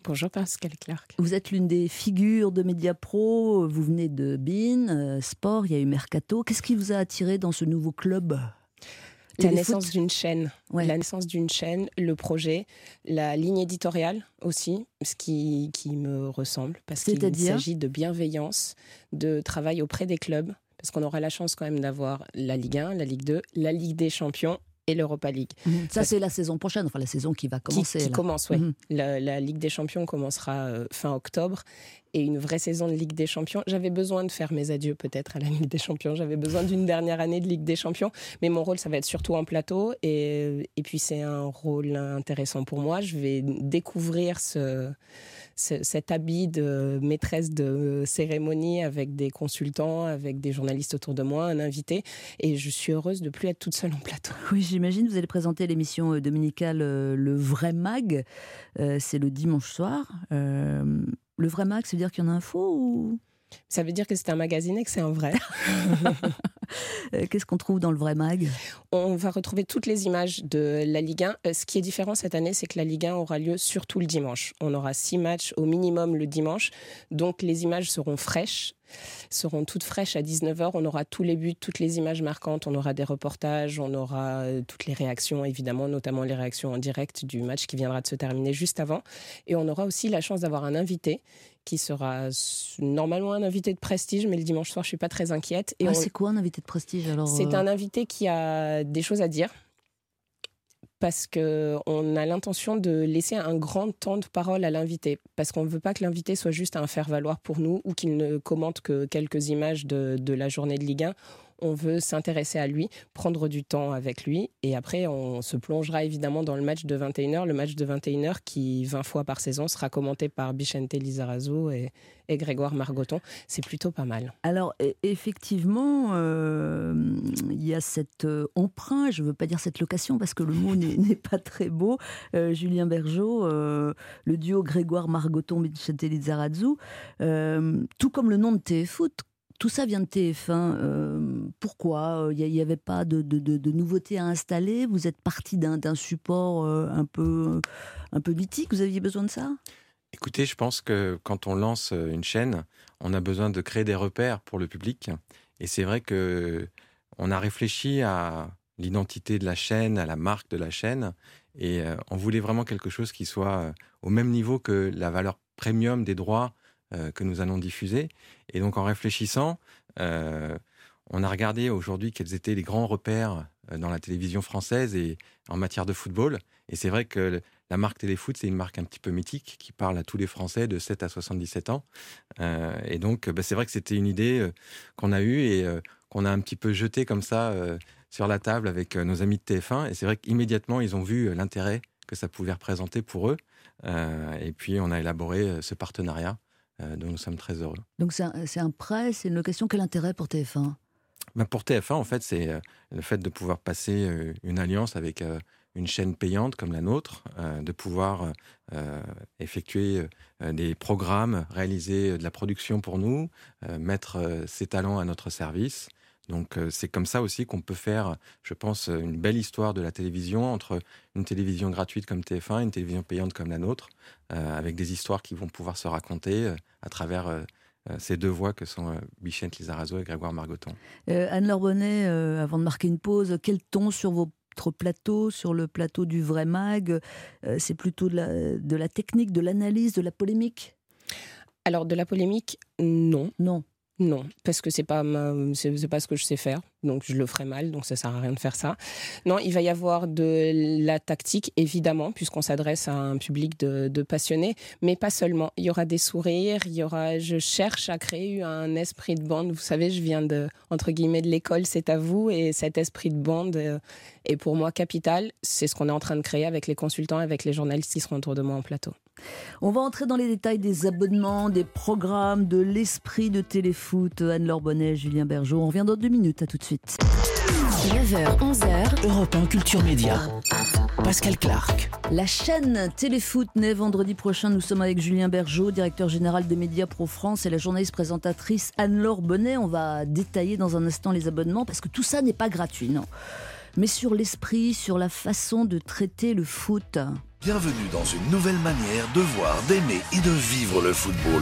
Bonjour Pascal Clark. Vous êtes l'une des figures de Mediapro, vous venez de Bein, euh, Sport, il y a eu Mercato. Qu'est-ce qui vous a attiré dans ce nouveau club ? La naissance d'une chaîne, ouais. la naissance d'une chaîne, le projet, la ligne éditoriale aussi, ce qui, qui me ressemble, parce qu'il s'agit de bienveillance, de travail auprès des clubs, parce qu'on aura la chance quand même d'avoir la Ligue un, la Ligue deux, la Ligue des Champions et l'Europa League. Mmh. Ça, c'est la saison prochaine, enfin la saison qui va commencer. Qui, qui là. commence, oui. Mmh. La, la Ligue des Champions commencera euh, fin octobre. Et une vraie saison de Ligue des Champions. J'avais besoin de faire mes adieux peut-être à la Ligue des Champions. J'avais besoin d'une dernière année de Ligue des Champions. Mais mon rôle, ça va être surtout en plateau. Et, et puis, c'est un rôle intéressant pour moi. Je vais découvrir ce, ce, cet habit de maîtresse de cérémonie avec des consultants, avec des journalistes autour de moi, un invité. Et je suis heureuse de ne plus être toute seule en plateau. Oui, j'imagine. Vous allez présenter l'émission dominicale Le Vrai Mag. Euh, c'est le dimanche soir. Euh... Le vrai mag, ça veut dire qu'il y en a un faux ou... Ça veut dire que c'est un magazine et que c'est un vrai. Qu'est-ce qu'on trouve dans le vrai mag ? On va retrouver toutes les images de la Ligue un. Ce qui est différent cette année, c'est que la Ligue un aura lieu surtout le dimanche. On aura six matchs au minimum le dimanche. Donc les images seront fraîches, seront toutes fraîches à dix-neuf heures. On aura tous les buts, toutes les images marquantes. On aura des reportages, on aura toutes les réactions, évidemment, notamment les réactions en direct du match qui viendra de se terminer juste avant. Et on aura aussi la chance d'avoir un invité qui sera normalement un invité de prestige, mais le dimanche soir, je ne suis pas très inquiète. Et ah, on... C'est quoi un invité de prestige alors ? C'est un invité qui a des choses à dire, parce qu'on a l'intention de laisser un grand temps de parole à l'invité, parce qu'on ne veut pas que l'invité soit juste un faire-valoir pour nous, ou qu'il ne commente que quelques images de, de la journée de Ligue un. On veut s'intéresser à lui, prendre du temps avec lui, et après on se plongera évidemment dans le match de vingt et une heures, le match de vingt et une heures qui, vingt fois par saison, sera commenté par Bichente Lizarazu et, et Grégoire Margoton. C'est plutôt pas mal. Alors effectivement, euh, il y a cet euh, emprunt, je ne veux pas dire cette location parce que le mot n'est, n'est pas très beau, euh, Julien Bergeau, euh, le duo Grégoire Margoton-Bichente Lizarazu, euh, tout comme le nom de Téléfoot. Tout ça vient de T F un. Euh, pourquoi ? Il n'y avait pas de, de, de, de nouveautés à installer ? Vous êtes parti d'un, d'un support euh, un peu, un peu mythique ? Vous aviez besoin de ça ? Écoutez, je pense que quand on lance une chaîne, on a besoin de créer des repères pour le public. Et c'est vrai qu'on a réfléchi à l'identité de la chaîne, à la marque de la chaîne. Et euh, on voulait vraiment quelque chose qui soit au même niveau que la valeur premium des droits euh, que nous allons diffuser. Et donc, en réfléchissant, euh, on a regardé aujourd'hui quels étaient les grands repères dans la télévision française et en matière de football. Et c'est vrai que la marque Téléfoot, c'est une marque un petit peu mythique qui parle à tous les Français de sept à soixante-dix-sept ans. Euh, et donc, bah, c'est vrai que c'était une idée euh, qu'on a eue et euh, qu'on a un petit peu jetée comme ça euh, sur la table avec euh, nos amis de T F un. Et c'est vrai qu'immédiatement, ils ont vu l'intérêt que ça pouvait représenter pour eux. Euh, et puis, on a élaboré ce partenariat euh, dont nous sommes très heureux. Donc, c'est un, c'est un prêt, c'est une location. Quel intérêt pour T F un ? Ben pour T F un, en fait, c'est euh, le fait de pouvoir passer euh, une alliance avec euh, une chaîne payante comme la nôtre, euh, de pouvoir euh, effectuer euh, des programmes, réaliser de la production pour nous, euh, mettre euh, ses talents à notre service. Donc euh, c'est comme ça aussi qu'on peut faire, je pense, une belle histoire de la télévision entre une télévision gratuite comme T F un et une télévision payante comme la nôtre, euh, avec des histoires qui vont pouvoir se raconter euh, à travers euh, ces deux voix que sont euh, Bichente Lizarazu et Grégoire Margoton. Euh, Anne-Laure Bonnet, euh, avant de marquer une pause, quel ton sur votre plateau, sur le plateau du Vrai Mag ? euh, C'est plutôt de la, de la technique, de l'analyse, de la polémique ? Alors, de la polémique, non. Non. Non, parce que c'est pas ma, c'est, c'est pas ce que je sais faire, donc je le ferai mal, donc ça sert à rien de faire ça. Non, il va y avoir de la tactique, évidemment, puisqu'on s'adresse à un public de, de passionnés, mais pas seulement. Il y aura des sourires, il y aura, je cherche à créer un esprit de bande. Vous savez, je viens de, entre guillemets, de l'école, c'est à vous, et cet esprit de bande est pour moi capital. C'est ce qu'on est en train de créer avec les consultants, avec les journalistes qui seront autour de moi en plateau. On va entrer dans les détails des abonnements, des programmes, de l'esprit de Téléfoot. Anne-Laure Bonnet, Julien Bergeau. On revient dans deux minutes. À tout de suite. neuf heures, onze heures. Europe un Culture Média. Pascal Clark. La chaîne Téléfoot naît vendredi prochain. Nous sommes avec Julien Bergeau, directeur général de Mediapro France, et la journaliste présentatrice Anne-Laure Bonnet. On va détailler dans un instant les abonnements parce que tout ça n'est pas gratuit, non. Mais sur l'esprit, sur la façon de traiter le foot, Bienvenue dans une nouvelle manière de voir, d'aimer et de vivre le football.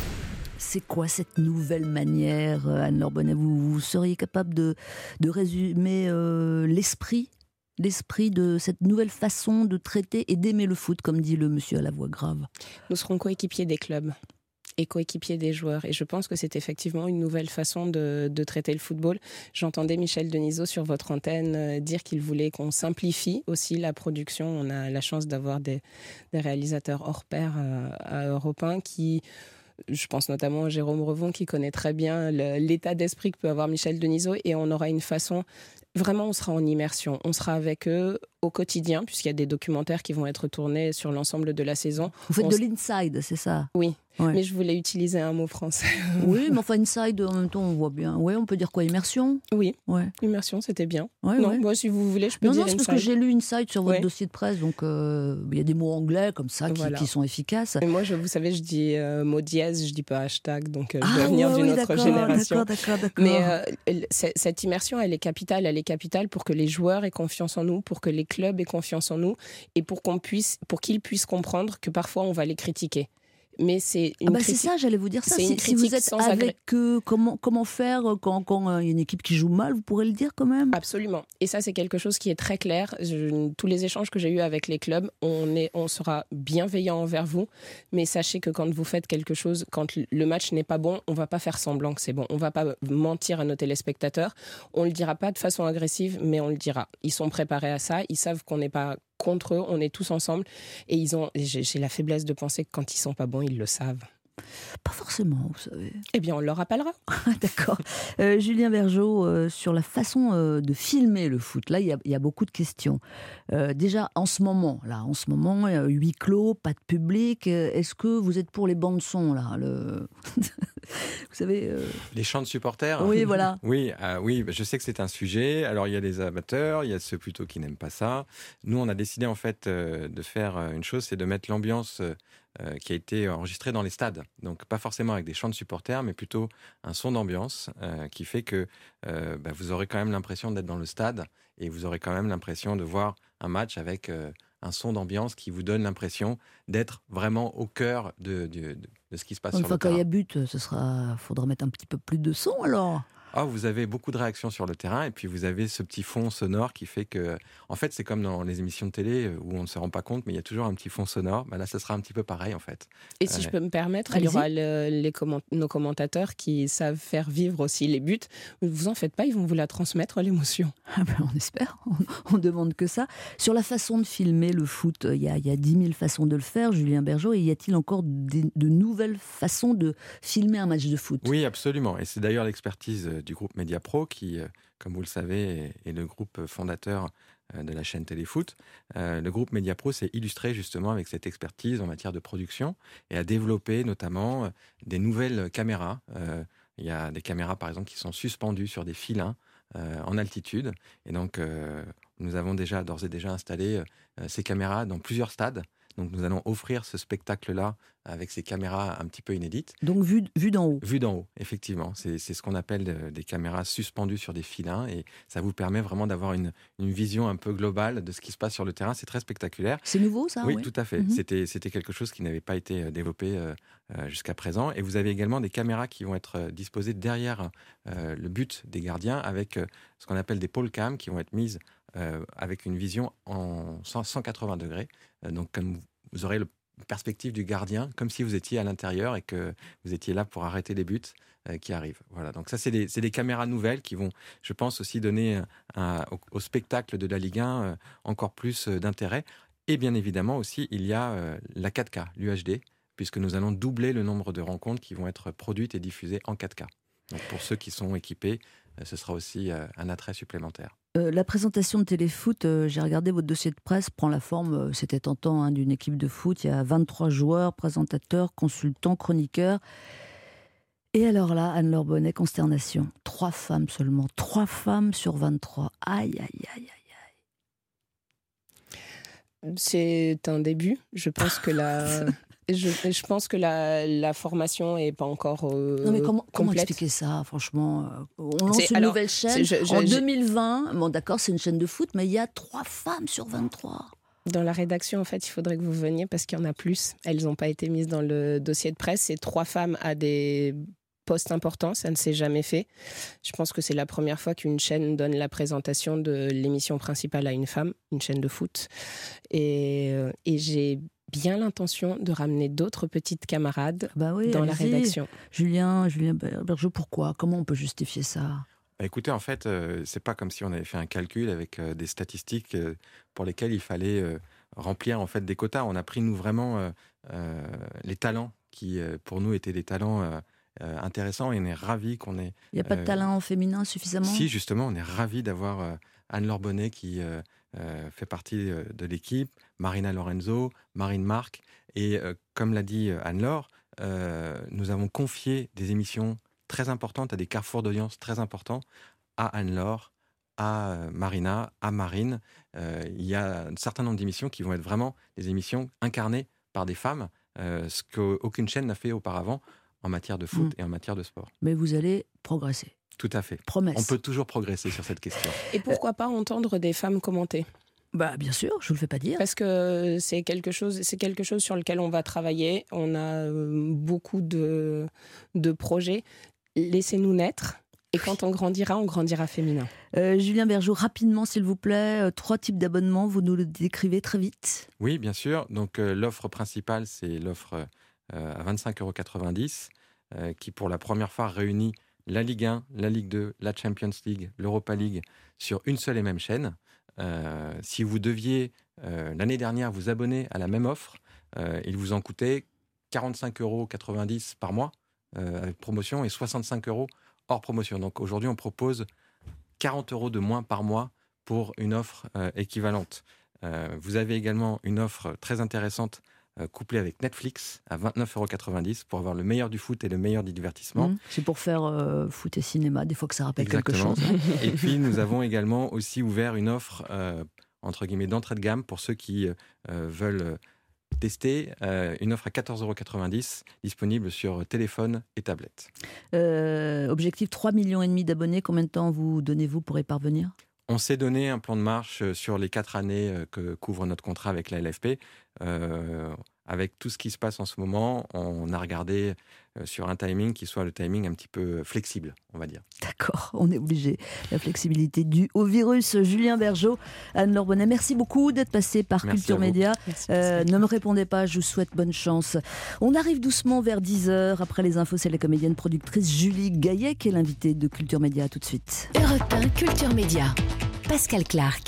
C'est quoi cette nouvelle manière, Anne-Laure Bonnet? vous, vous seriez capable de, de résumer euh, l'esprit, l'esprit de cette nouvelle façon de traiter et d'aimer le foot, comme dit le monsieur à la voix grave? Nous serons coéquipiers des clubs et coéquipiers des joueurs. Et je pense que c'est effectivement une nouvelle façon de, de traiter le football. J'entendais Michel Denisot sur votre antenne dire qu'il voulait qu'on simplifie aussi la production. On a la chance d'avoir des, des réalisateurs hors pair à, à Europe un qui... Je pense notamment à Jérôme Revon qui connaît très bien le, l'état d'esprit que peut avoir Michel Denisot, et on aura une façon... Vraiment, on sera en immersion. On sera avec eux au quotidien, puisqu'il y a des documentaires qui vont être tournés sur l'ensemble de la saison. Vous faites on de s... l'inside, c'est ça? Oui, ouais. Mais je voulais utiliser un mot français. Oui, mais enfin, inside, en même temps, on voit bien. Oui, on peut dire quoi? Immersion? Oui, ouais. Immersion, c'était bien. Ouais, non, ouais. Moi, si vous voulez, je peux non, dire Non, c'est inside. parce que j'ai lu inside sur votre ouais. dossier de presse, donc il euh, y a des mots anglais comme ça qui, voilà. qui sont efficaces. Et moi, je, vous savez, je dis euh, mot dièse, je dis pas hashtag, donc euh, je ah, dois venir ouais, d'une oui, autre d'accord, génération. D'accord, d'accord, d'accord. Mais euh, cette immersion, elle est capitale. Elle est capitale pour que les joueurs aient confiance en nous, pour que les clubs aient confiance en nous, et pour qu'on puisse, pour qu'ils puissent comprendre que parfois on va les critiquer. Mais c'est une ah bah critique. C'est ça, j'allais vous dire ça. C'est si, une si vous êtes sans avec eux, comment, comment faire quand il quand, euh, y a une équipe qui joue mal, vous pourrez le dire quand même? Absolument. Et ça, c'est quelque chose qui est très clair. Je, tous les échanges que j'ai eus avec les clubs, on, est, on sera bienveillant envers vous. Mais sachez que quand vous faites quelque chose, quand le match n'est pas bon, on ne va pas faire semblant que c'est bon. On ne va pas mentir à nos téléspectateurs. On ne le dira pas de façon agressive, mais on le dira. Ils sont préparés à ça. Ils savent qu'on n'est pas contre eux. On est tous ensemble. Et ils ont, j'ai, j'ai la faiblesse de penser que quand ils ne sont pas bons, ils le savent. Pas forcément, vous savez. Eh bien, on leur rappellera. D'accord. Euh, Julien Bergeau, euh, sur la façon euh, de filmer le foot, là, il y, y a beaucoup de questions. Euh, déjà, en ce moment, là, en ce moment, euh, huis clos, pas de public. Euh, est-ce que vous êtes pour les bandes son, là le... Vous savez. Euh... Les chants de supporters. Oui, voilà. Oui, euh, oui, je sais que c'est un sujet. Alors, il y a les amateurs, il y a ceux plutôt qui n'aiment pas ça. Nous, on a décidé en fait euh, de faire une chose, c'est de mettre l'ambiance euh, qui a été enregistrée dans les stades. Donc, pas forcément avec des chants de supporters, mais plutôt un son d'ambiance euh, qui fait que euh, bah, vous aurez quand même l'impression d'être dans le stade et vous aurez quand même l'impression de voir un match avec euh, un son d'ambiance qui vous donne l'impression d'être vraiment au cœur de, de, de, de ce qui se passe Une sur fois le terrain. Quand il y a but, ce sera... faudra mettre un petit peu plus de son alors. Ah, vous avez beaucoup de réactions sur le terrain et puis vous avez ce petit fond sonore qui fait que... En fait, c'est comme dans les émissions de télé où on ne se rend pas compte, mais il y a toujours un petit fond sonore. Bah là, ça sera un petit peu pareil, en fait. Et si euh, je peux me permettre, allez-y. Il y aura le, les comment, nos commentateurs qui savent faire vivre aussi les buts. Vous en faites pas, ils vont vous la transmettre, l'émotion. Ah ben, on espère, on, on demande que ça. Sur la façon de filmer le foot, il y a, il y a dix mille façons de le faire, Julien Bergeau, et y a-t-il encore des, de nouvelles façons de filmer un match de foot? Oui, absolument. Et c'est d'ailleurs l'expertise du groupe Mediapro qui, comme vous le savez, est le groupe fondateur de la chaîne Téléfoot. Euh, le groupe Mediapro s'est illustré justement avec cette expertise en matière de production et a développé notamment des nouvelles caméras. Euh, il y a des caméras, par exemple, qui sont suspendues sur des filins euh, en altitude. Et donc, euh, nous avons déjà, d'ores et déjà installé euh, ces caméras dans plusieurs stades. Donc, nous allons offrir ce spectacle-là avec ces caméras un petit peu inédites. Donc, vue, vue d'en haut. Vue d'en haut, effectivement. C'est, c'est ce qu'on appelle de, des caméras suspendues sur des filins. Et ça vous permet vraiment d'avoir une, une vision un peu globale de ce qui se passe sur le terrain. C'est très spectaculaire. C'est nouveau, ça? Oui, ouais. tout à fait. Mm-hmm. C'était, c'était quelque chose qui n'avait pas été développé euh, jusqu'à présent. Et vous avez également des caméras qui vont être disposées derrière euh, le but des gardiens avec euh, ce qu'on appelle des pole cam qui vont être mises euh, avec une vision en cent quatre-vingts degrés. Euh, donc, comme vous aurez le perspective du gardien, comme si vous étiez à l'intérieur et que vous étiez là pour arrêter les buts euh, qui arrivent. Voilà. Donc ça, c'est des, c'est des caméras nouvelles qui vont, je pense, aussi donner un, au, au spectacle de la Ligue un euh, encore plus euh, d'intérêt. Et bien évidemment aussi, il y a euh, la quatre K, l'U H D, puisque nous allons doubler le nombre de rencontres qui vont être produites et diffusées en quatre K. Donc pour ceux qui sont équipés, euh, ce sera aussi euh, un attrait supplémentaire. Euh, la présentation de Téléfoot, euh, j'ai regardé votre dossier de presse, prend la forme, euh, c'était tentant, hein, d'une équipe de foot. Il y a vingt-trois joueurs, présentateurs, consultants, chroniqueurs. Et alors là, Anne-Laure Bonnet, consternation. Trois femmes seulement. Trois femmes sur vingt-trois. Aïe, aïe, aïe, aïe. C'est un début. Je pense que la... Je, je pense que la, la formation n'est pas encore euh, non mais comment, comment complète. expliquer ça, franchement? On lance c'est, une alors, nouvelle chaîne je, je, en je, deux mille vingt. Bon, d'accord, c'est une chaîne de foot, mais il y a trois femmes sur vingt-trois. Dans la rédaction, en fait, il faudrait que vous veniez parce qu'il y en a plus. Elles n'ont pas été mises dans le dossier de presse. C'est trois femmes à des postes importants, ça ne s'est jamais fait. Je pense que c'est la première fois qu'une chaîne donne la présentation de l'émission principale à une femme, une chaîne de foot. Et, et j'ai bien l'intention de ramener d'autres petites camarades bah oui, dans la allez-y. rédaction. Julien, Julien Bergeau, pourquoi ? Comment on peut justifier ça ? Bah écoutez, en fait, euh, c'est pas comme si on avait fait un calcul avec euh, des statistiques euh, pour lesquelles il fallait euh, remplir en fait des quotas. On a pris nous vraiment euh, euh, les talents qui, euh, pour nous, étaient des talents euh, euh, intéressants et on est ravis qu'on ait. Il n'y a pas de euh, talent féminin suffisamment ? Si, justement, on est ravis d'avoir euh, Anne-Laure Bonnet qui euh, euh, fait partie euh, de l'équipe, Marina Lorenzo, Marine Marc et euh, comme l'a dit euh, Anne-Laure, euh, nous avons confié des émissions très importantes, à des carrefours d'audience très importants, à Anne-Laure, à euh, Marina, à Marine. Euh, il y a un certain nombre d'émissions qui vont être vraiment des émissions incarnées par des femmes, euh, ce qu'aucune chaîne n'a fait auparavant en matière de foot mmh. et en matière de sport. Mais vous allez progresser. Tout à fait. Promesse. On peut toujours progresser sur cette question. Et pourquoi pas entendre des femmes commenter ? Bah bien sûr, je ne le fais pas dire. Parce que c'est quelque chose, c'est quelque chose sur lequel on va travailler. On a beaucoup de, de projets. Laissez-nous naître. Et quand on grandira, on grandira féminin. Euh, Julien Bergeau, rapidement s'il vous plaît, euh, trois types d'abonnements, vous nous le décrivez très vite. Oui, bien sûr. Donc euh, l'offre principale, c'est l'offre euh, à vingt-cinq euros quatre-vingt-dix, euh, qui pour la première fois réunit la Ligue un, la Ligue deux, la Champions League, l'Europa League sur une seule et même chaîne. Euh, si vous deviez, euh, l'année dernière, vous abonner à la même offre, euh, il vous en coûtait quarante-cinq euros quatre-vingt-dix par mois euh, avec promotion et soixante-cinq euros hors promotion. Donc aujourd'hui, on propose quarante euros de moins par mois pour une offre euh, équivalente. Euh, vous avez également une offre très intéressante euh, couplée avec Netflix à vingt-neuf euros quatre-vingt-dix pour avoir le meilleur du foot et le meilleur du divertissement. Mmh, c'est pour faire euh, foot et cinéma, des fois que ça rappelle Exactement. quelque chose. Et puis nous avons également aussi ouvert une offre euh, entre guillemets d'entrée de gamme pour ceux qui euh, veulent tester, euh, une offre à quatorze euros quatre-vingt-dix disponible sur téléphone et tablette. Euh, objectif trois virgule cinq millions d'abonnés, combien de temps vous donnez-vous pour y parvenir ? On s'est donné un plan de marche sur les quatre années que couvre notre contrat avec la L F P. Euh, avec tout ce qui se passe en ce moment, on a regardé sur un timing qui soit le timing un petit peu flexible, on va dire. D'accord, on est obligé. La flexibilité due au virus. Julien Bergeau, Anne-Laure Bonnet, merci beaucoup d'être passé par merci Culture Média. Euh, ne me répondez pas, je vous souhaite bonne chance. On arrive doucement vers dix heures. Après les infos, c'est la comédienne productrice Julie Gaillet qui est l'invitée de Culture Média. Tout de suite. Europe un, Culture Média. Pascal Clark.